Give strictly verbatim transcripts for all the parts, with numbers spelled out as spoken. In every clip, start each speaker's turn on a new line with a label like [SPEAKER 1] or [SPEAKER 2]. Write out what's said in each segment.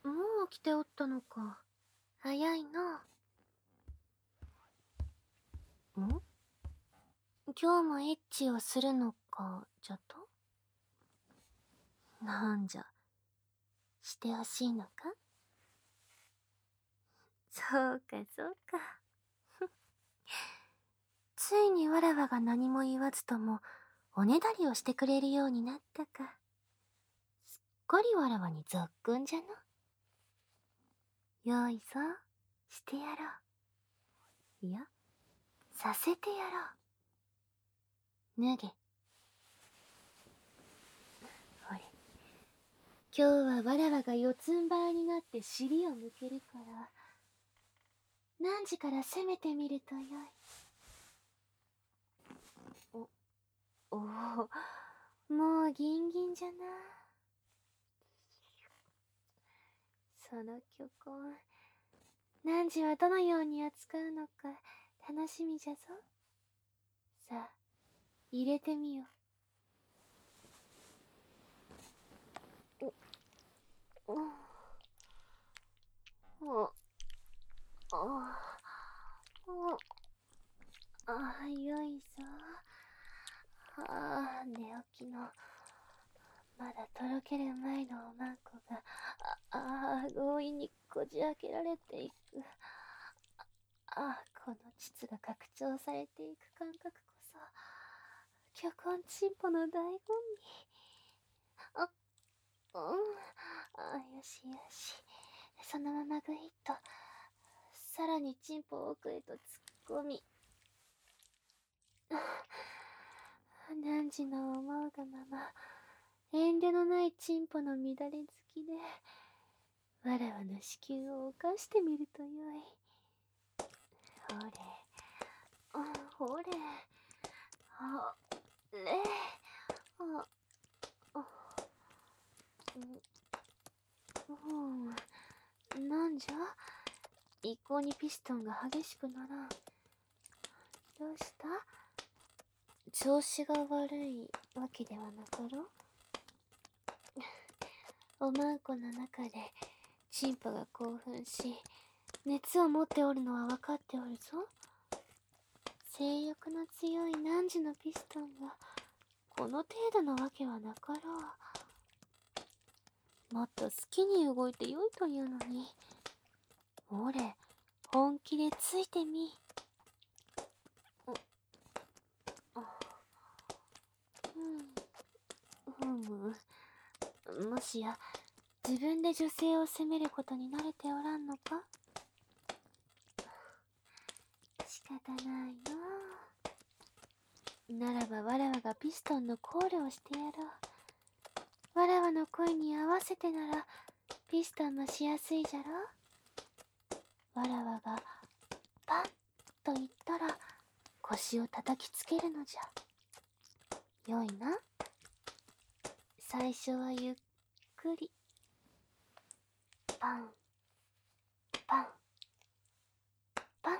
[SPEAKER 1] もう起きておったのか。早いな。ん今日もエッチをするのか、じゃと？なんじゃ、してほしいのか？そうかそうか。ついにわらわが何も言わずとも、おねだりをしてくれるようになったか。すっかりわらわにぞっこんじゃな。よいぞ、してやろう。いや、させてやろう。脱げ。ほれ。今日はわらわが四つん這いになって尻を向けるから、何時から攻めてみるとよい。お、おお、もうギンギンじゃな。その巨根、汝はどのように扱うのか楽しみじゃぞ。さあ、入れてみよ。お、お、お、お、お、ああ、よいぞ。ああ、寝起きの、まだとろける前のおまんこが、ああ、強引にこじ開けられていく。ああ、この膣が拡張されていく感覚こそ、巨根チンポの醍醐味。あ、うん。あ、よしよし。そのままぐいっと、さらにチンポを奥へと突っ込み、汝の思うがまま、遠慮のないチンポの乱れ好きで、わらわの子宮を犯してみるとよい。ほれ、あ、ほれ、あれ、あ、あ、うん、なんじゃ一向にピストンが激しくならん。どうした？調子が悪いわけではなかろう？おまんこの中でチンポが興奮し、熱を持っておるのは分かっておるぞ。性欲の強い汝のピストンがこの程度のわけはなかろう。もっと好きに動いてよいというのに。ほれ、本気でついてみ。うん、ふむ。もしや自分で女性を責めることに慣れておらんのか？仕方ないの。ならばわらわがピストンのコールをしてやろう。わらわの声に合わせてならピストンもしやすいじゃろ。わらわがパンと言ったら腰を叩きつけるのじゃ。よいな。最初はゆっくり。パンパンパン。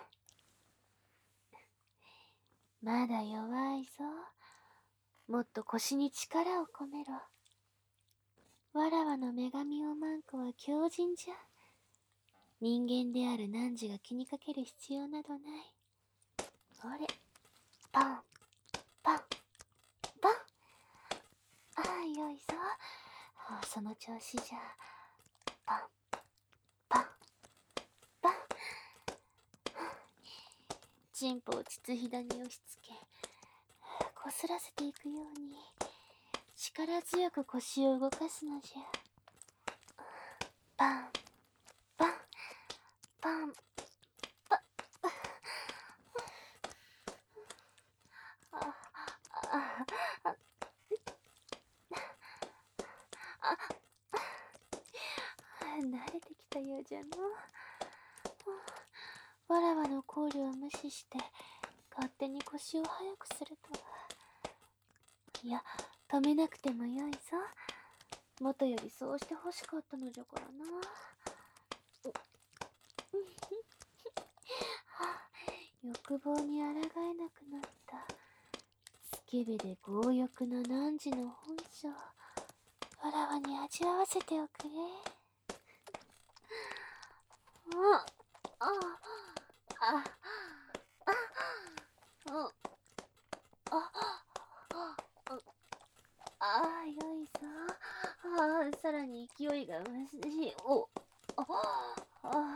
[SPEAKER 1] まだ弱いぞ。もっと腰に力を込めろ。わらわの女神おまんこは強靭じゃ。人間である汝が気にかける必要などない。ほれ、パンパンパン。ああ、よいぞ。ああ、その調子じゃ。パンパンパン。チンポを膣ひだに押し付け、こすらせていくように力強く腰を動かすのじゃ。パンパンパンパン。あああああ、慣れてきたようじゃの。わらわのコールを無視して勝手に腰を速くするとは。いや、止めなくてもよいぞ。元よりそうして欲しかったのじゃからな。欲望に抗えなくなった。スケベで強欲な汝の本性、わらわに味わわせておくれ。 あ、あ、あ、あ、あ、あ、ああ、よいぞ。ああ、さらに勢いが増し、お、あ、あ、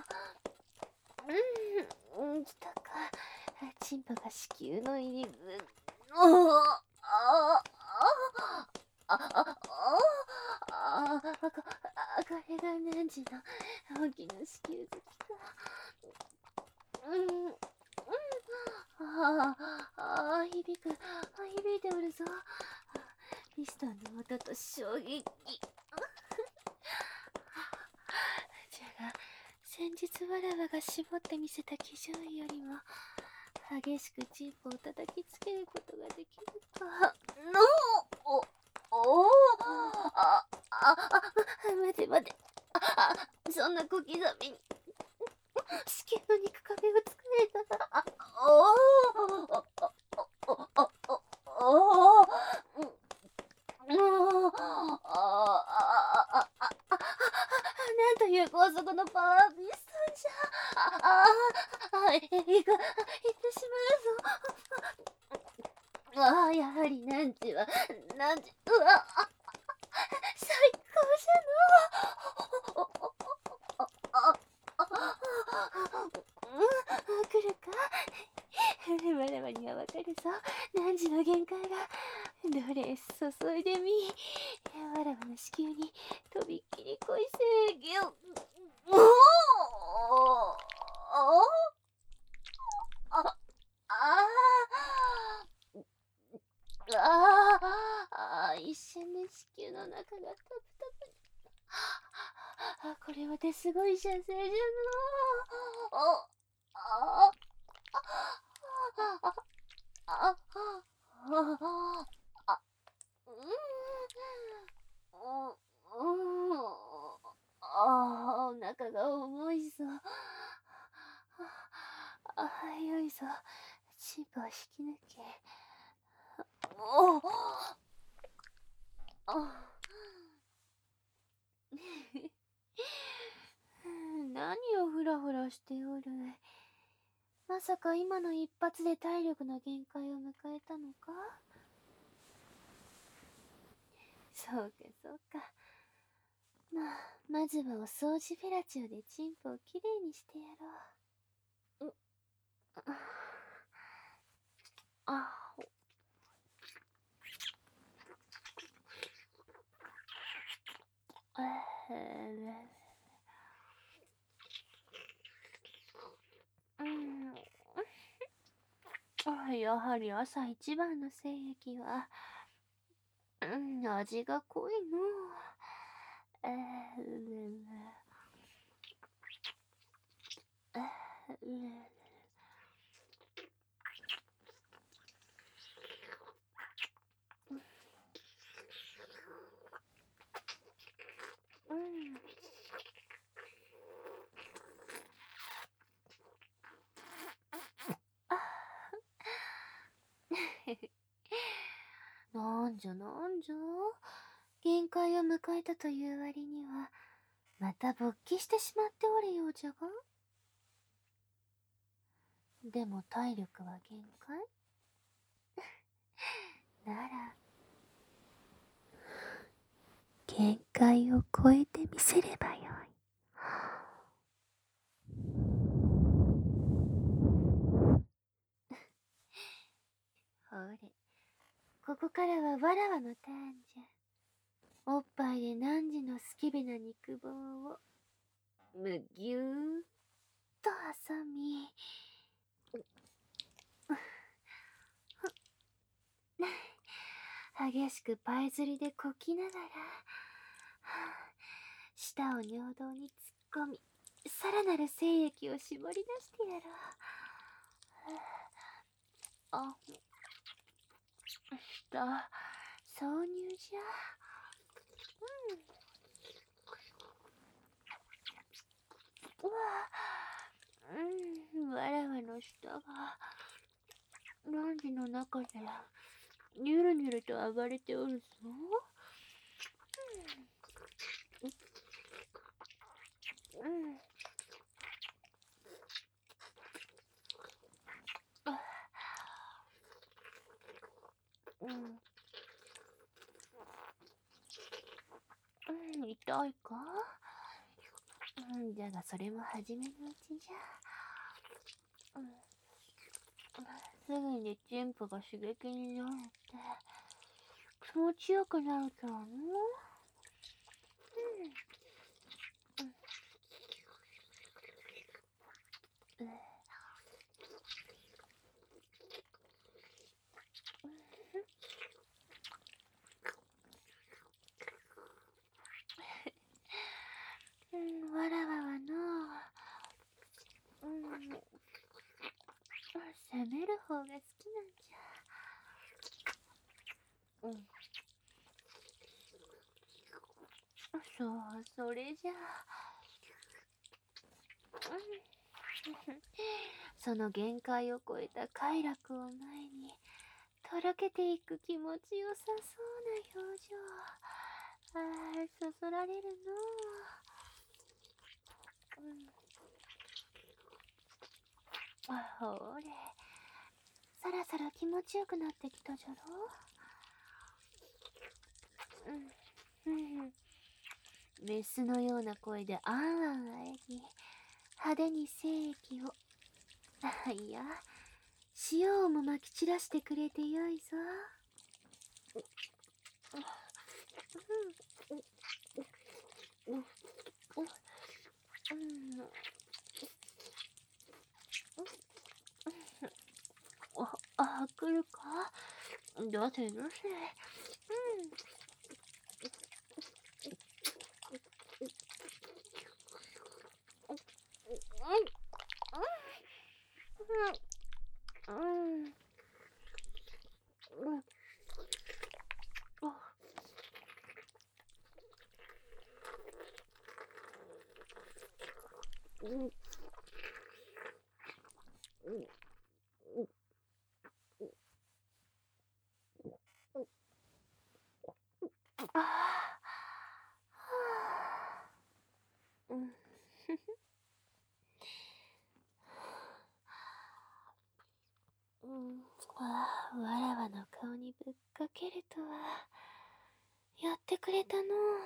[SPEAKER 1] うん、うん、来たか。チンポが子宮の入り口、おお、ああ、ああ、ああ、ああ、こ、あ、これが何時の大きな子宮好きか。うん、うん、ああ、ああ、響く、あ、響いておるぞ。ピストンの音と衝撃。じゃが、先日わらわが絞ってみせた基準よりも、激しくチンポを叩きつけることができるか。のお、おお、あ、あ、あ、待て待て。あ、あ、そんな小刻みに。子宮の肉壁を作れた。あ、おお、お、お、お、お、お、お、もう、ああ、あ、あ、あ、なんという高速のパワーピストンじゃ。ああ、あ、いく、いってしまうぞ。ああ、やはりなんちは、なんち、うわ、あ、最高じゃの。あ、あ、あ、うん、来るか。わらわにはわかるぞ。何時の限界が。どれ、注いでみ。わらわの子宮にとびっきり濃い精液を。おお、あ、ああ、ああ、あ、一瞬で子宮の中がタプタプに。あ、これは手すごい射精じゃの。あ、あ、あ、あ、あ、あ、あ、うん、うん、ああ、お腹が重いぞ。ああ、よいぞ。チンポを引き抜け。おお、あ、何をフラフラしておる。まさか今の一発で体力の限界を迎えたのか。そうかそうか。まあ、まずはお掃除フェラチオでチンポをきれいにしてやろう。う、あ、うん、やはり朝一番の精液は、うん、味が濃いの。えー、うん。なんじゃなんじゃ、限界を迎えたという割には、また勃起してしまっておるようじゃが。でも体力は限界なら、限界を超えてみせればよい。ほれ、ここからはわらわのターンじゃ。おっぱいで何時のスケベな肉棒をむぎゅーっと挟み、激しくパイ釣りでこきながら、舌を尿道に突っ込み、さらなる精液を絞り出してやろう。あ、舌、挿入じゃ。うん。うわ、うん、わらわの舌が、ランジの中で、ニュルニュルと暴れておるぞ。うん。うん。 痛いか？うん、じゃがそれも初めのうちじゃ。うん、すぐにチンポが刺激になるって気持ちよくなるからの。うん。うん、わらわはのう、うん、攻める方が好きなんじゃ。うん。そう、それじゃあ。うん、その限界を超えた快楽を前に、とろけていく気持ちよさそうな表情。ああ、そそられるのう。うん。あ、ほれ。そろそろ気持ちよくなってきたじゃろ。うん。うん。メスのような声であんあんあえぎ、派手に精液を、あ、いや、塩をもまき散らしてくれてよいぞ。うん。うん。あ、あ、来るか？どうせどうせ。うん。うん。うん。うん。うん。ああ。うん。うん。ああ、わらわの顔にぶっかけるとは。やってくれたの。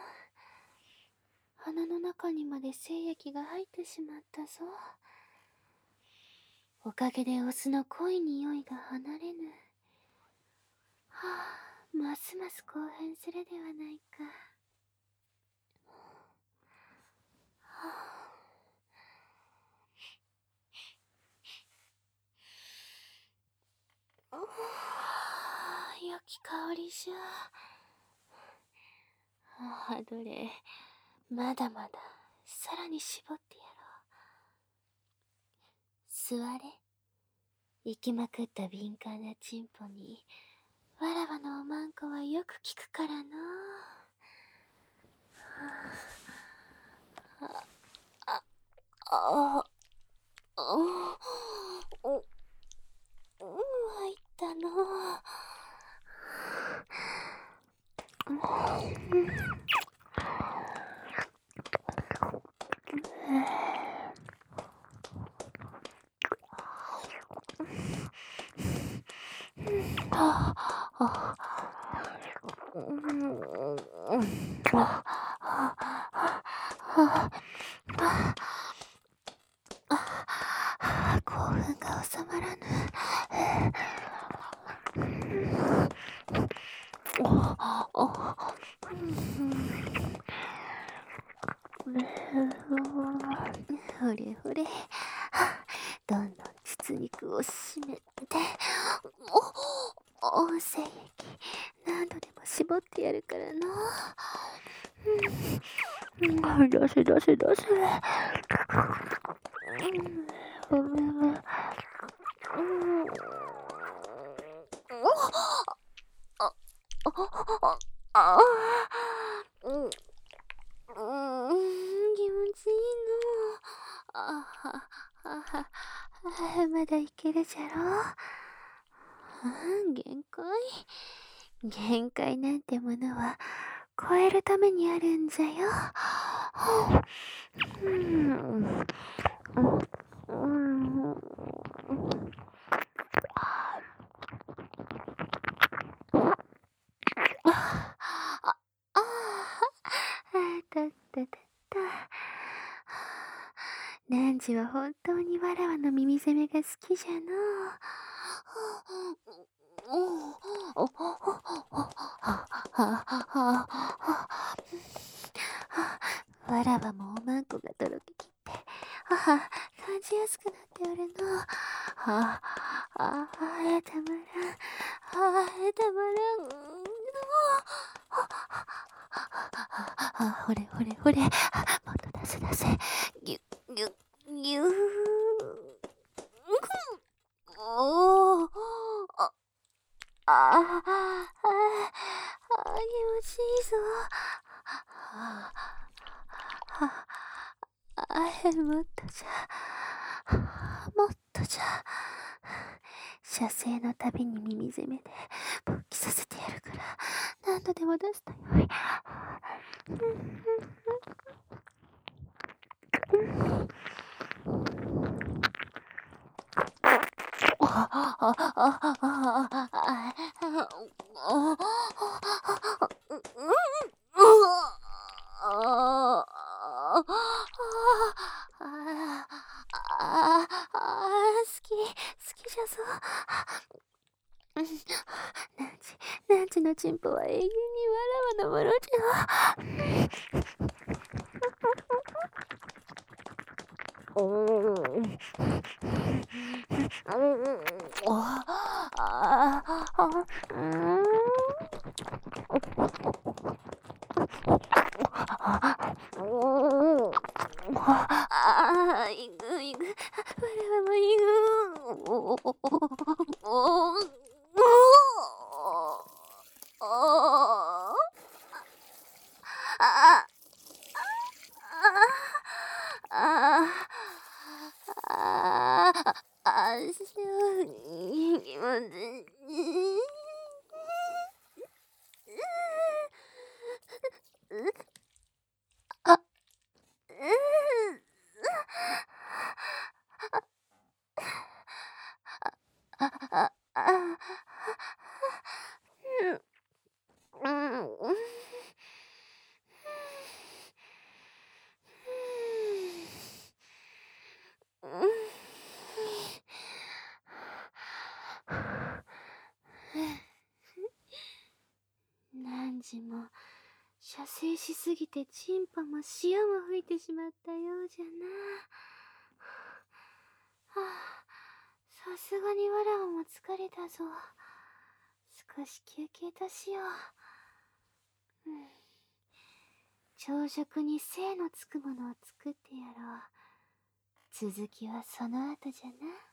[SPEAKER 1] 鼻の中にまで精液が入ってしまったぞ。おかげでオスの濃い匂いが離れぬ。はあ、ますます興奮するではないか。はあ、ああ、良き香りじゃ。ああ、どれ、まだまだ、さらに絞ってやろう。座れ。行きまくった敏感なチンポに、わらわのおまんこはよく効くからな。あ、あ、あ、あ、お、うん、入ったの。うん。ああ、うん、ああ、あ、興奮が収まらぬ。ああ、ほれほれ、どんどん膣肉を締めて、お、お、精液何度でも絞ってやるからな。うん、出せ出せ出せ。うん、うん、あ、あ、あ、あ、うん、うん、気持ちいいの。あは、はは、まだいけるじゃろ。うん、限界限界なんてものは超えるためにあるんじゃよ。うん、うん、うん、あ、あ、あ、 汝は本当にわらわの耳攻めが好きじゃのう。わらわもおまんこがとろけきって、はは、感じやすくなっておるの。はあ、ああ、えたまらん。ああ、えたまらん。あ、ほれほれほれ。もっと出せ出せ。ぎゅ、ぎゅ、ぎゅー。おー。あ、ああ、ああ、気持ちいいぞ。はあ、はあ、あれ、もっとじゃ。もっとじゃ。射精のたびに耳攻めで勃起させてやるから、何度でも出すとよい。好き、好きじゃぞ。ナンチ、ナンチのチンポは永遠にわらわのものじゃ。ああ、いくいく、わらわもいく。おおおおおああああああしゅう気持ちいい。あ、うん。あ、あ、あ、うん、うん。汝も射精しすぎてチンポも潮も吹いてしまったようじゃな。はあ、さすがにわらわも疲れたぞ。少し休憩としよう。うん、朝食に精のつくものを作ってやろう。続きはその後じゃな。